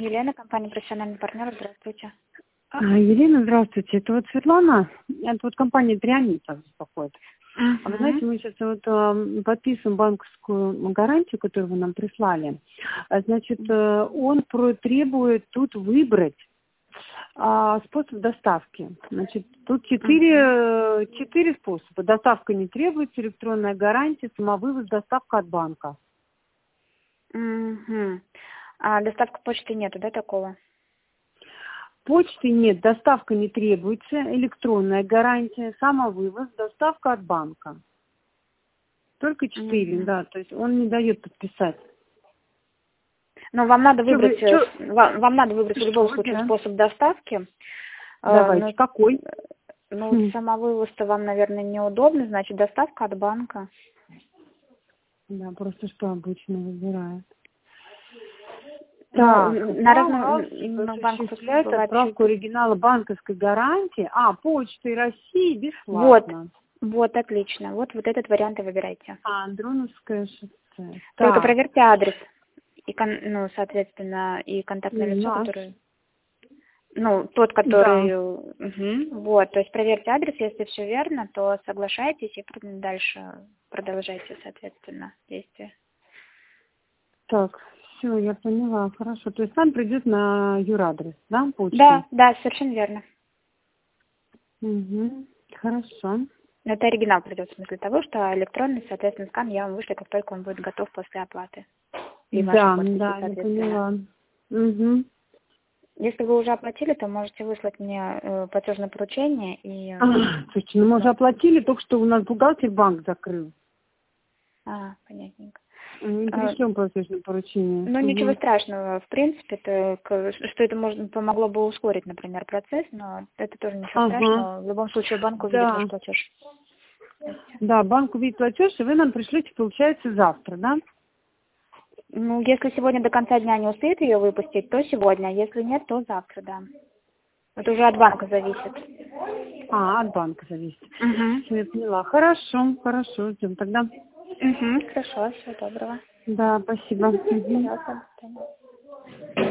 Елена, компания «Профессиональный партнер». Здравствуйте. Елена, здравствуйте. Это вот Светлана. Это вот компания «Триамид» беспокоит. А вы знаете, мы сейчас вот подписываем банковскую гарантию, которую вы нам прислали. Значит, он требует тут выбрать способ доставки. Значит, тут четыре способа. Доставка не требуется, электронная гарантия, самовывоз, доставка от банка. А доставка почты нету, да, такого? Почты нет, доставка не требуется, электронная гарантия, самовывоз, доставка от банка. Только 4, да, то есть он не дает подписать. Но вам надо выбрать, вам надо выбрать в любом случае способ доставки. Давайте, какой? Самовывоз-то вам, наверное, неудобно, значит, доставка от банка. Да, просто что обычно выбирают. Так, осуществляет отправку оригинала банковской гарантии. Почтой России бесплатно. Вот, отлично. Вот этот вариант и выбирайте. Андроновское шоссе. Только проверьте адрес. И, соответственно, и контактное лицо, который... тот, который... Да. Вот, то есть проверьте адрес, если все верно, то соглашайтесь и дальше продолжайте, соответственно, действия. Так, все, я поняла, хорошо. То есть там придет на юрадрес, да, почту? Да, совершенно верно. Хорошо. Это оригинал придет в смысле того, что электронный, соответственно, скан я вам вышлю, как только он будет готов после оплаты. И Да, я поняла. Если вы уже оплатили, то можете выслать мне платежное поручение и... Слушайте, мы уже оплатили, только что у нас бухгалтер банк закрыл. Понятненько. Не пришлем платежное поручение. Ничего страшного. В принципе, что это помогло бы ускорить, например, процесс, но это тоже ничего страшного. В любом случае банк увидит ваш платеж. Да, банк увидит платеж, и вы нам пришлете, получается, завтра, да? Если сегодня до конца дня не успеет ее выпустить, то сегодня. Если нет, то завтра, да. Это уже от банка зависит. От банка зависит. Все, я поняла. Хорошо, ждем тогда. Хорошо, всего доброго. Да, спасибо. Пожалуйста, до свидания.